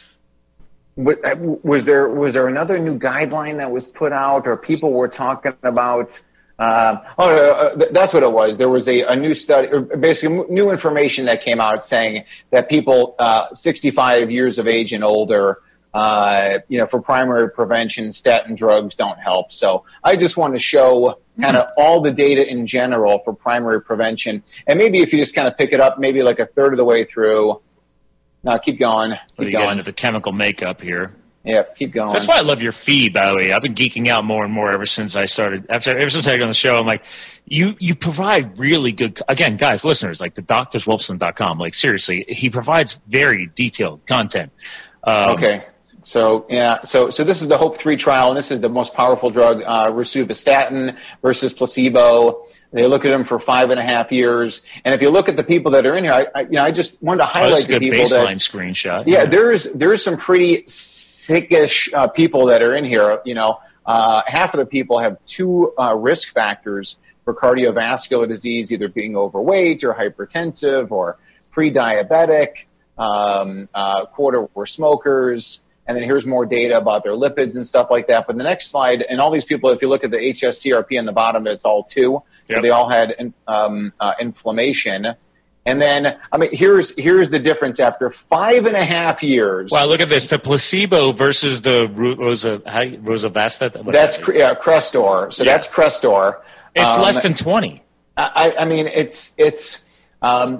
[SPEAKER 3] was there was there another new guideline that was put out, or people were talking about? Uh, oh, uh, that's what it was. There was a, a new study, or basically new information that came out saying that people uh, sixty-five years of age and older, uh, you know, for primary prevention, statin drugs don't help. So I just want to show kind of all the data in general for primary prevention. And maybe if you just kind of pick it up, maybe like a third of the way through. No, keep going. Keep
[SPEAKER 2] what are you
[SPEAKER 3] going.
[SPEAKER 2] Into the chemical makeup here.
[SPEAKER 3] Yeah, keep going.
[SPEAKER 2] That's why I love your feed, by the way. I've been geeking out more and more ever since I started. After, ever since I got on the show, I'm like, you, you provide really good, again, guys, listeners, like the doctors wolfson dot com, like seriously, he provides very detailed content. Um,
[SPEAKER 3] okay. So, yeah, so, so this is the HOPE three trial, and this is the most powerful drug, uh, rosuvastatin versus placebo. They look at them for five and a half years. And if you look at the people that are in here, I, I you know, I just wanted to highlight
[SPEAKER 2] oh,
[SPEAKER 3] the people that.
[SPEAKER 2] Baseline screenshot.
[SPEAKER 3] Yeah, yeah, there's, there's some pretty sickish, uh, people that are in here. You know, uh, half of the people have two, uh, risk factors for cardiovascular disease, either being overweight or hypertensive or pre-diabetic. Um, uh, quarter were smokers. and then here's more data about their lipids and stuff like that. But the next slide, and all these people, if you look at the H S C R P on the bottom, it's all two. Yep. So they all had um, uh, inflammation. And then, I mean, here's here's the difference after five and a half years.
[SPEAKER 2] Wow, look at this. The placebo versus the Rosa, how, Rosavastat?
[SPEAKER 3] That's yeah, Crestor. So yeah. that's Crestor.
[SPEAKER 2] It's
[SPEAKER 3] um,
[SPEAKER 2] less than twenty.
[SPEAKER 3] I, I mean, it's, it's, um,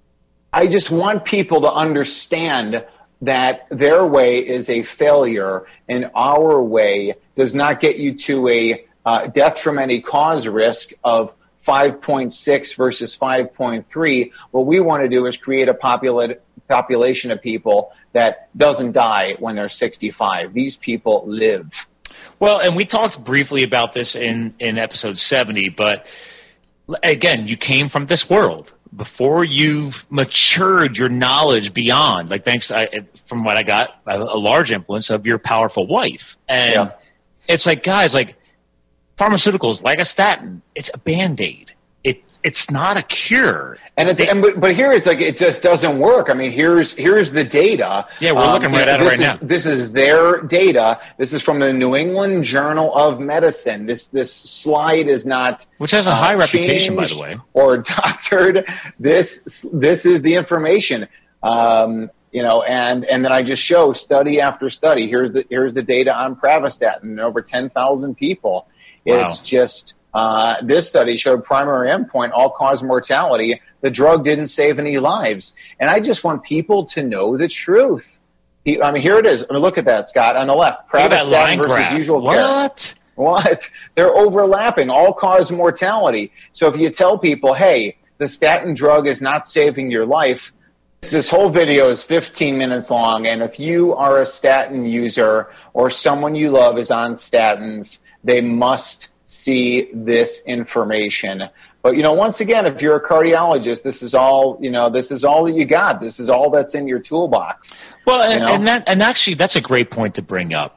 [SPEAKER 3] I just want people to understand that their way is a failure and our way does not get you to a uh, death from any cause risk of five point six versus five point three. What we want to do is create a popula- population of people that doesn't die when they're sixty-five. These people live.
[SPEAKER 2] Well, and we talked briefly about this in, in episode seventy, but again, you came from this world. Before you've matured your knowledge beyond, like thanks, I, from what I got, a, a large influence of your powerful wife. And yeah. it's like, guys, like pharmaceuticals, like a statin, it's a Band-Aid. It, it's not a cure.
[SPEAKER 3] And, it's, and but, but here it's like, it just doesn't work. I mean, here's, here's the data.
[SPEAKER 2] Yeah, we're um, looking right at it right
[SPEAKER 3] is,
[SPEAKER 2] now.
[SPEAKER 3] This is their data. This is from the New England Journal of Medicine. This, this slide is not,
[SPEAKER 2] which has a uh, high reputation, by the way,
[SPEAKER 3] or doctored. This, this is the information. Um, you know, and, and then I just show study after study. Here's the, here's the data on Pravastatin, over ten thousand people.
[SPEAKER 2] Wow.
[SPEAKER 3] It's just, uh, this study showed primary endpoint, all-cause mortality. The drug didn't save any lives. And I just want people to know the truth. I mean, here it is. I mean, look at that, Scott, on the left.
[SPEAKER 2] Pravastatin versus
[SPEAKER 3] graph. Usual
[SPEAKER 2] what?
[SPEAKER 3] care. What? They're overlapping, all-cause mortality. So if you tell people, hey, the statin drug is not saving your life, this whole video is fifteen minutes long, and if you are a statin user or someone you love is on statins, they must see this information. But, you know, once again, if you're a cardiologist, this is all, you know, this is all that you got. This is all that's in your toolbox.
[SPEAKER 2] Well, and,
[SPEAKER 3] you know?
[SPEAKER 2] and that, and actually, that's a great point to bring up.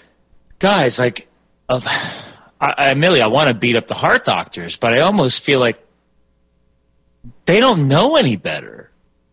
[SPEAKER 2] Guys, like, uh, I, I admittedly, I want to beat up the heart doctors, but I almost feel like they don't know any better,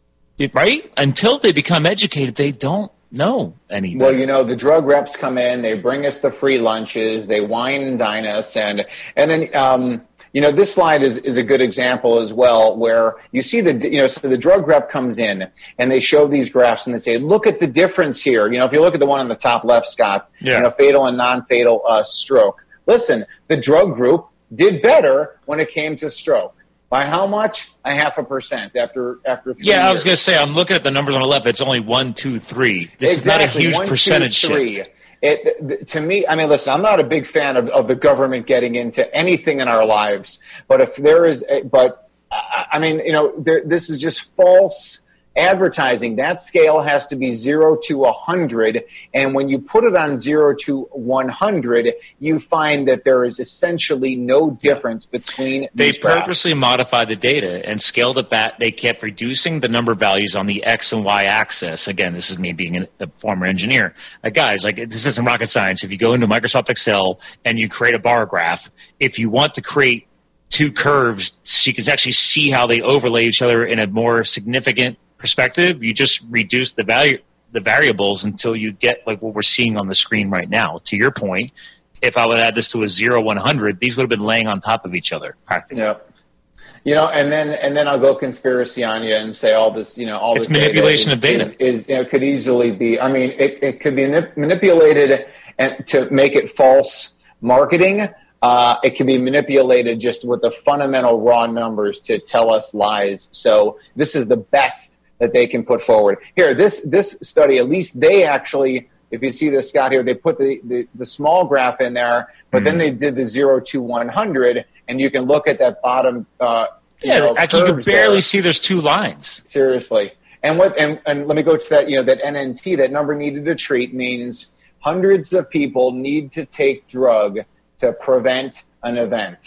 [SPEAKER 2] right? Until they become educated, they don't know any better.
[SPEAKER 3] Well, you know, the drug reps come in, they bring us the free lunches, they wine and dine us, and, and then, um, you know, this slide is, is a good example as well, where you see the, you know, so the drug rep comes in and they show these graphs and they say, look at the difference here. You know, if you look at the one on the top left, Scott,
[SPEAKER 2] yeah.
[SPEAKER 3] you know, fatal and non-fatal uh, stroke. Listen, the drug group did better when it came to stroke. By how much? A half a percent after after three
[SPEAKER 2] Yeah,
[SPEAKER 3] years.
[SPEAKER 2] I was going to say, I'm looking at the numbers on the left. It's only one, two, three. This
[SPEAKER 3] exactly.
[SPEAKER 2] is not a huge
[SPEAKER 3] one,
[SPEAKER 2] percentage
[SPEAKER 3] two, three.
[SPEAKER 2] shift.
[SPEAKER 3] It, to me, I mean, listen, I'm not a big fan of, of the government getting into anything in our lives, but if there is, a, but I mean, you know, there, this is just false advertising. That scale has to be zero to a hundred, and when you put it on zero to one hundred, you find that there is essentially no difference between.
[SPEAKER 2] They
[SPEAKER 3] these graphs.
[SPEAKER 2] purposely modified the data and scaled it back. They kept reducing the number values on the X and Y axis. Again, this is me being a, a former engineer. Uh, guys, like this isn't rocket science. If you go into Microsoft Excel and you create a bar graph, if you want to create two curves so you can actually see how they overlay each other in a more significant perspective, you just reduce the value, the variables until you get like what we're seeing on the screen right now. To your point, if I would add this to a zero, one hundred, these would have been laying on top of each other practically.
[SPEAKER 3] Yeah. You know, and then and then I'll go conspiracy on you and say all this, you know, all
[SPEAKER 2] it's
[SPEAKER 3] this
[SPEAKER 2] manipulation
[SPEAKER 3] data
[SPEAKER 2] of data
[SPEAKER 3] is, is you know, could easily be. I mean, it, it could be manipulated and to make it false marketing. Uh, it can be manipulated just with the fundamental raw numbers to tell us lies. So this is the best that they can put forward. Here, this this study, at least they actually, if you see this, Scott, here, they put the, the, the small graph in there, but mm-hmm. then they did the zero to one hundred, and you can look at that bottom, uh,
[SPEAKER 2] yeah,
[SPEAKER 3] you know,
[SPEAKER 2] actually you can barely
[SPEAKER 3] there.
[SPEAKER 2] see there's two lines.
[SPEAKER 3] Seriously. And what? And, and let me go to that, you know, that N N T, that number needed to treat, means hundreds of people need to take drug to prevent an event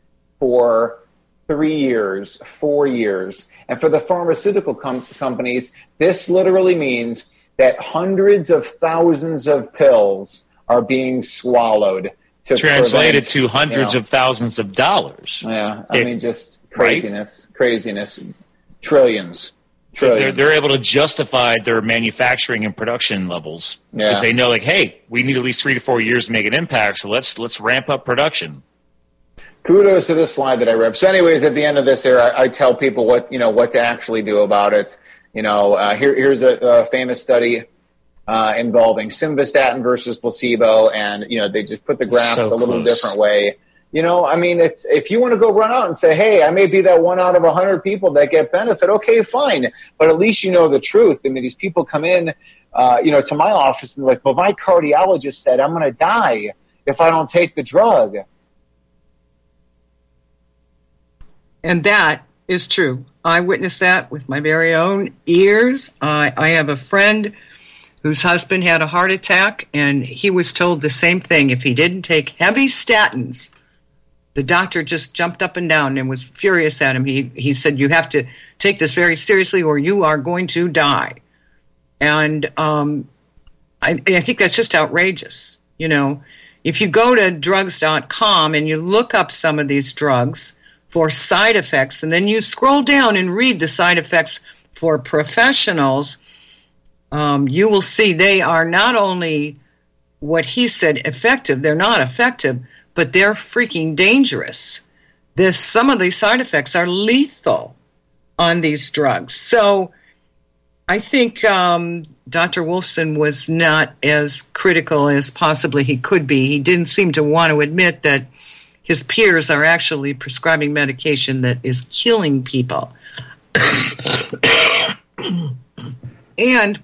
[SPEAKER 3] for three years, four years. And for the pharmaceutical com- companies, this literally means that hundreds of thousands of pills are being swallowed. To
[SPEAKER 2] Translated
[SPEAKER 3] prevent,
[SPEAKER 2] to hundreds
[SPEAKER 3] you know,
[SPEAKER 2] of thousands of dollars.
[SPEAKER 3] Yeah, I
[SPEAKER 2] it,
[SPEAKER 3] mean, just craziness, right? craziness, trillions.
[SPEAKER 2] They're, they're able to justify their manufacturing and production levels because
[SPEAKER 3] Yeah.
[SPEAKER 2] they know, like, hey, we need at least three to four years to make an impact, so let's let's ramp up production.
[SPEAKER 3] Kudos to this slide that I read. So anyways, at the end of this here, I, I tell people what, you know, what to actually do about it. You know, uh, here, here's a, a famous study uh, involving simvastatin versus placebo, and, you know, they just put the graphs
[SPEAKER 2] So
[SPEAKER 3] a little
[SPEAKER 2] close.
[SPEAKER 3] different way. You know, I mean, it's, if you want to go run out and say, hey, I may be that one out of a hundred people that get benefit, okay, fine. But at least you know the truth. I mean, these people come in, uh, you know, to my office and they're like, well, my cardiologist said I'm going to die if I don't take the drug.
[SPEAKER 1] And that is true. I witnessed that with my very own ears. I, I have a friend whose husband had a heart attack, and he was told the same thing. If he didn't take heavy statins, the doctor just jumped up and down and was furious at him. He he said, you have to take this very seriously or you are going to die. And um, I, I think that's just outrageous. You know, if you go to drugs dot com and you look up some of these drugs for side effects, and then you scroll down and read the side effects for professionals, um, you will see they are not only what he said effective, they're not effective, but they're freaking dangerous. This, some of these side effects are lethal on these drugs. So I think um, Doctor Wolfson was not as critical as possibly he could be. He didn't seem to want to admit that his peers are actually prescribing medication that is killing people. And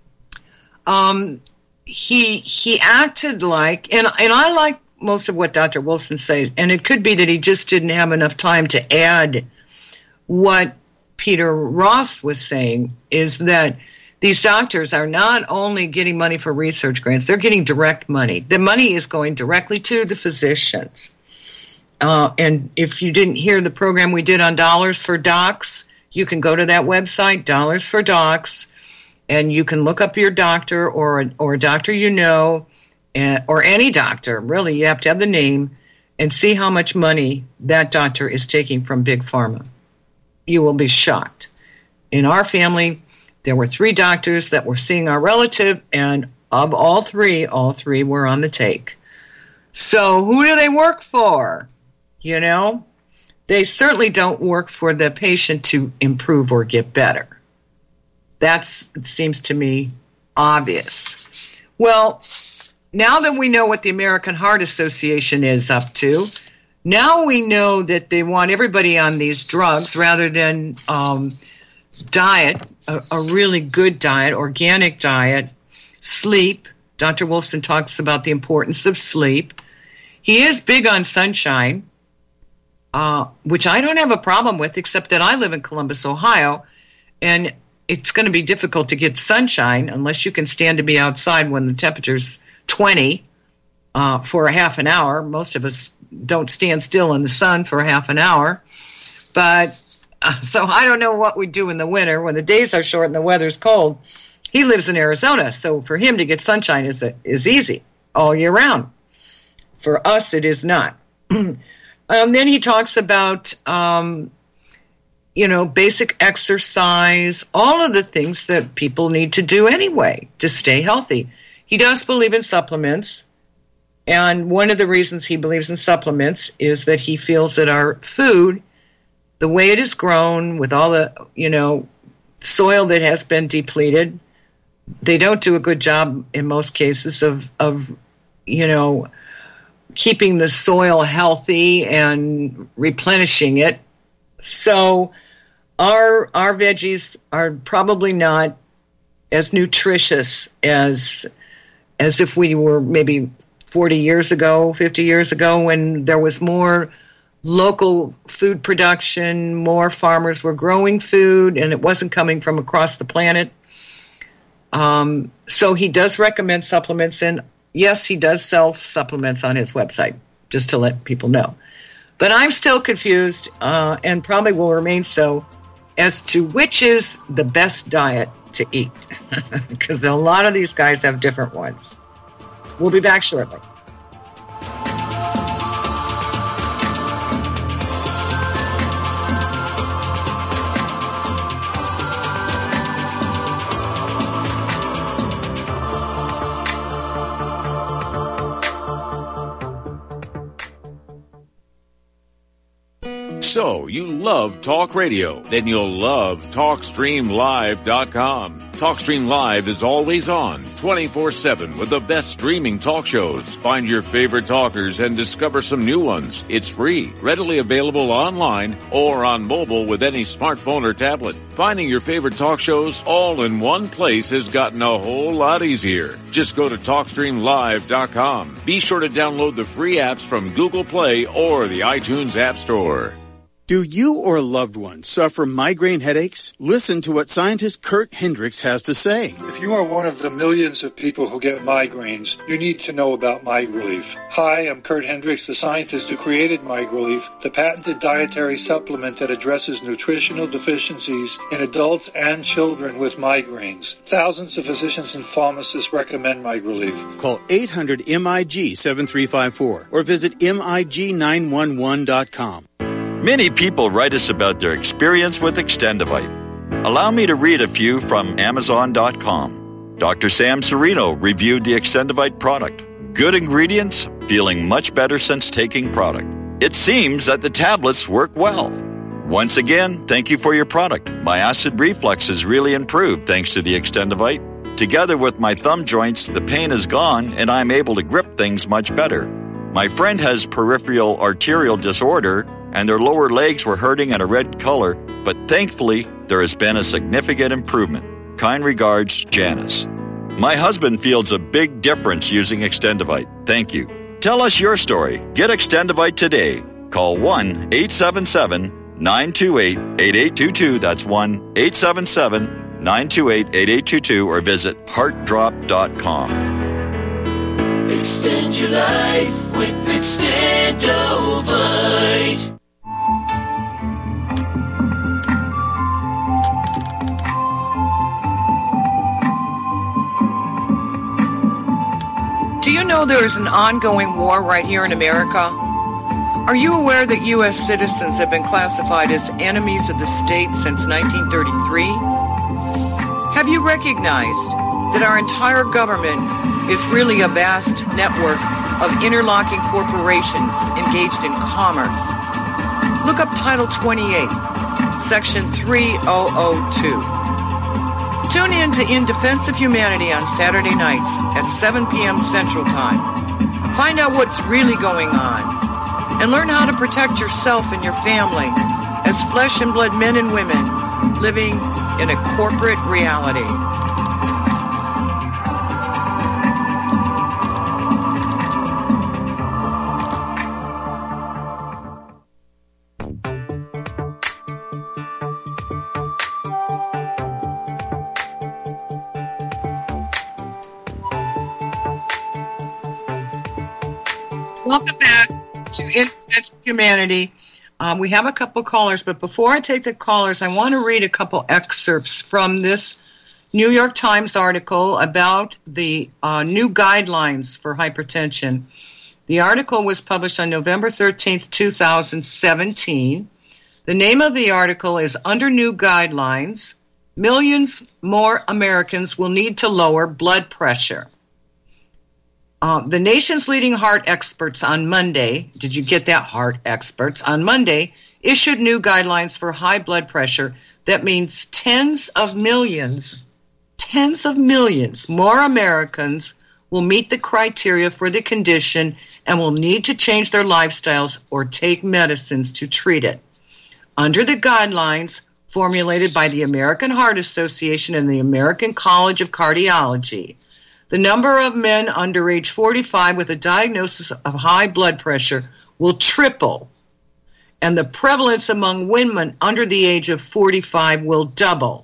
[SPEAKER 1] um, he he acted like, and and I like most of what Doctor Wolfson said, and it could be that he just didn't have enough time to add what Peter Ross was saying, is that these doctors are not only getting money for research grants, they're getting direct money. The money is going directly to the physicians. Uh, and if you didn't hear the program we did on Dollars for Docs, you can go to that website, Dollars for Docs, and you can look up your doctor or a, or a doctor you know, and, or any doctor. Really, you have to have the name and see how much money that doctor is taking from Big Pharma. You will be shocked. In our family, there were three doctors that were seeing our relative, and of all three, all three were on the take. So who do they work for? You know, they certainly don't work for the patient to improve or get better. That's, it seems to me, obvious. Well, now that we know what the American Heart Association is up to, now we know that they want everybody on these drugs rather than um, diet, a, a really good diet, organic diet, sleep. Doctor Wolfson talks about the importance of sleep. He is big on sunshine. Uh, which I don't have a problem with, except that I live in Columbus, Ohio, and it's going to be difficult to get sunshine unless you can stand to be outside when the temperature's twenty uh, for a half an hour. Most of us don't stand still in the sun for a half an hour. But uh, so I don't know what we do in the winter when the days are short and the weather's cold. He lives in Arizona, so for him to get sunshine is a, is easy all year round. For us, it is not. Um, then he talks about, um, you know, basic exercise, all of the things that people need to do anyway to stay healthy. He does believe in supplements, and one of the reasons he believes in supplements is that he feels that our food, the way it is grown with all the, you know, soil that has been depleted, they don't do a good job in most cases of, of you know, keeping the soil healthy and replenishing it. So our our veggies are probably not as nutritious as as if we were maybe forty years ago, fifty years ago, when there was more local food production, more farmers were growing food, and it wasn't coming from across the planet. Um, so he does recommend supplements, and yes, he does sell supplements on his website, just to let people know. But I'm still confused, uh, and probably will remain so, as to which is the best diet to eat. Because a lot of these guys have different ones. We'll be back shortly.
[SPEAKER 8] So, you love talk radio? Then you'll love talk stream live dot com. TalkStream Live is always on, twenty-four seven, with the best streaming talk shows. Find your favorite talkers and discover some new ones. It's free, readily available online or on mobile with any smartphone or tablet. Finding your favorite talk shows all in one place has gotten a whole lot easier. Just go to talk stream live dot com. Be sure to download the free apps from Google Play or the iTunes App Store.
[SPEAKER 13] Do you or a loved one suffer migraine headaches? Listen to what scientist Kurt Hendricks has to say.
[SPEAKER 14] If you are one of the millions of people who get migraines, you need to know about MigRelief. Hi, I'm Kurt Hendricks, the scientist who created MigRelief, the patented dietary supplement that addresses nutritional deficiencies in adults and children with migraines. Thousands of physicians and pharmacists recommend MigRelief.
[SPEAKER 13] Call eight hundred M I G seven three five four or visit M I G nine one one dot com.
[SPEAKER 4] Many people write us about their experience with Extendivite. Allow me to read a few from Amazon dot com. Doctor Sam Serino reviewed the Extendivite product. Good ingredients, feeling much better since taking product. It seems that the tablets work well. Once again, thank you for your product. My acid reflux has really improved thanks to the Extendivite. Together with my thumb joints, the pain is gone and I'm able to grip things much better. My friend has peripheral arterial disorder and their lower legs were hurting in a red color, but thankfully, there has been a significant improvement. Kind regards, Janice. My husband feels a big difference using Extendivite. Thank you. Tell us your story. Get Extendivite today. Call one eight seven seven nine two eight eight eight two two. That's one eight seven seven nine two eight eight eight two two or visit heart drop dot com.
[SPEAKER 5] Extend your life with Extendovite.
[SPEAKER 1] Do you know there is an ongoing war right here in America? Are you aware that U S citizens have been classified as enemies of the state since nineteen thirty-three? Have you recognized that our entire government is really a vast network of interlocking corporations engaged in commerce? Look up Title twenty-eight, Section three thousand two. Tune in to In Defense of Humanity on Saturday nights at seven p.m. Central Time. Find out what's really going on and learn how to protect yourself and your family as flesh and blood men and women living in a corporate reality. Welcome back to In Defense of Humanity. Um, we have a couple callers, but before I take the callers, I want to read a couple excerpts from this New York Times article about the uh, new guidelines for hypertension. The article was published on November thirteenth, two thousand seventeen. The name of the article is Under New Guidelines, Millions More Americans Will Need to Lower Blood Pressure. Uh, the nation's leading heart experts on Monday, did you get that, heart experts, on Monday issued new guidelines for high blood pressure. That means tens of millions, tens of millions more Americans will meet the criteria for the condition and will need to change their lifestyles or take medicines to treat it. Under the guidelines formulated by the American Heart Association and the American College of Cardiology, the number of men under age forty-five with a diagnosis of high blood pressure will triple, and the prevalence among women under the age of forty-five will double.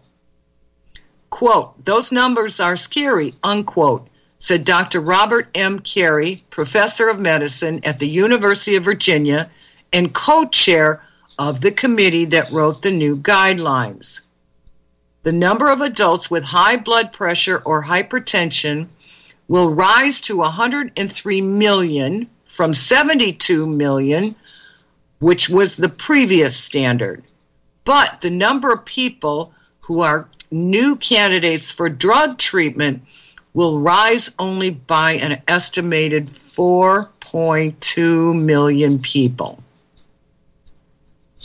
[SPEAKER 1] Quote, those numbers are scary, unquote, said Doctor Robert M. Carey, professor of medicine at the University of Virginia and co-chair of the committee that wrote the new guidelines. The number of adults with high blood pressure or hypertension will rise to one hundred three million from seventy-two million, which was the previous standard. But the number of people who are new candidates for drug treatment will rise only by an estimated four point two million people.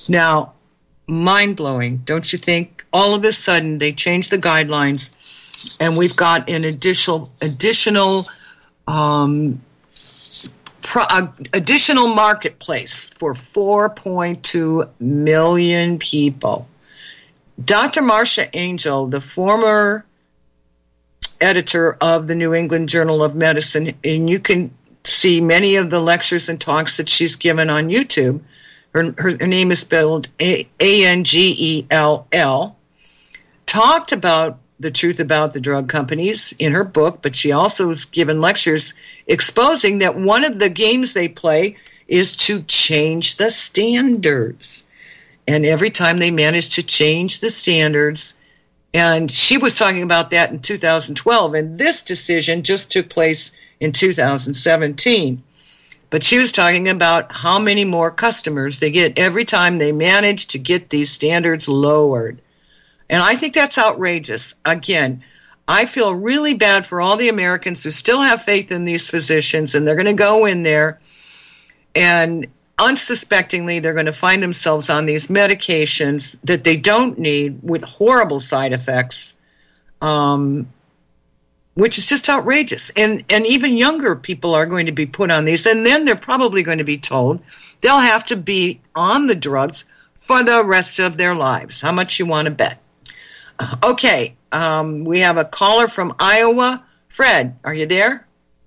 [SPEAKER 1] Now, mind-blowing, don't you think? All of a sudden, they changed the guidelines, and we've got an additional additional um, pro, uh, additional marketplace for four point two million people. Doctor Marcia Angel, the former editor of the New England Journal of Medicine, and you can see many of the lectures and talks that she's given on YouTube. Her, her, her name is spelled A N G E L L, talked about the truth about the drug companies in her book, but she also has given lectures exposing that one of the games they play is to change the standards. And every time they manage to change the standards, and she was talking about that in two thousand twelve, and this decision just took place in two thousand seventeen. But she was talking about how many more customers they get every time they manage to get these standards lowered. And I think that's outrageous. Again, I feel really bad for all the Americans who still have faith in these physicians, and they're going to go in there and unsuspectingly they're going to find themselves on these medications that they don't need with horrible side effects, um, which is just outrageous. And and even younger people are going to be put on these, and then they're probably going to be told they'll have to be on the drugs for the rest of their lives. How much you want to bet? Okay, um, we have a caller from Iowa. Fred, are you there?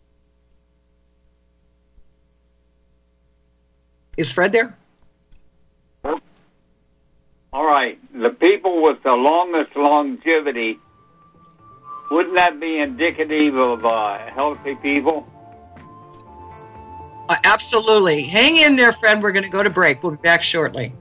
[SPEAKER 1] Is Fred there?
[SPEAKER 15] All right. The people with the longest longevity, wouldn't that be indicative of uh, healthy people?
[SPEAKER 1] Uh, absolutely. Hang in there, Fred. We're going to go to break. We'll be back shortly.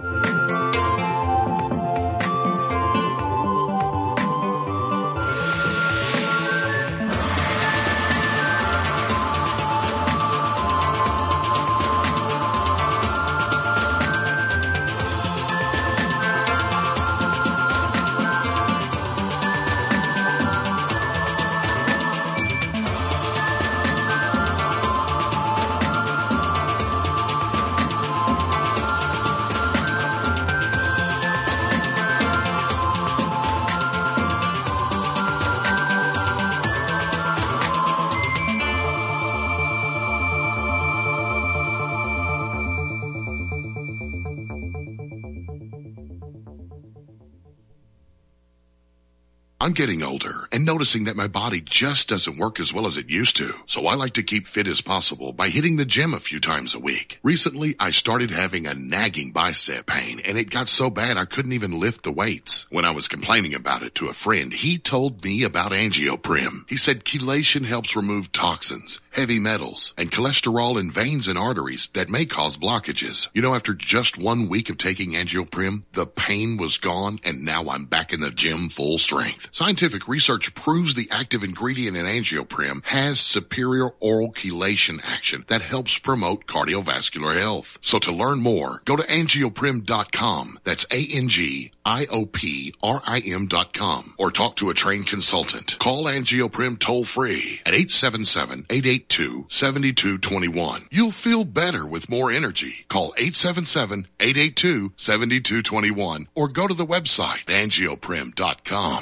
[SPEAKER 16] I'm getting older and noticing that my body just doesn't work as well as it used to. So I like to keep fit as possible by hitting the gym a few times a week. Recently, I started having a nagging bicep pain, and it got so bad I couldn't even lift the weights. When I was complaining about it to a friend, he told me about Angioprim. He said chelation helps remove toxins, heavy metals, and cholesterol in veins and arteries that may cause blockages. You know, after just one week of taking Angioprim, the pain was gone, and now I'm back in the gym full strength. Scientific research proves the active ingredient in Angioprim has superior oral chelation action that helps promote cardiovascular health. So to learn more, go to angioprim dot com. That's A N G I O P R I M dot com. Or talk to a trained consultant. Call Angioprim toll free at eight seven seven, eight eight two, seven two two one. You'll feel better with more energy. Call eight seven seven, eight eight two, seven two two one or go to the website angioprim dot com.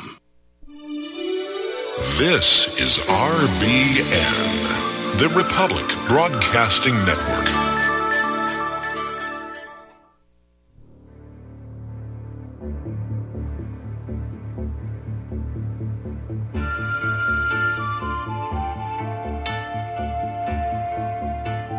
[SPEAKER 17] This is R B N, the Republic Broadcasting Network.